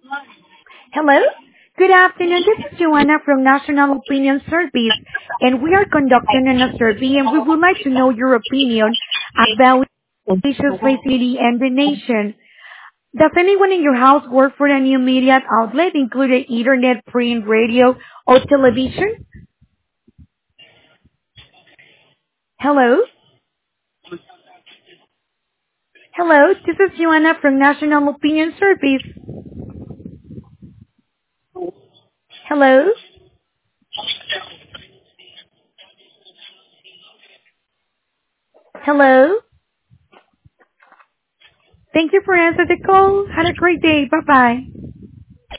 Hello. Good afternoon. This is Joanna from National Opinion Service, and we are conducting a survey, and we would like to know your opinion about issues facing the and the nation. Does anyone in your house work for a new media outlet, including internet, print, radio, or television? Hello? Hello, this is Joanna from National Opinion Service. Hello? Hello? Thank you for answering the call. Have a great day. Bye-bye.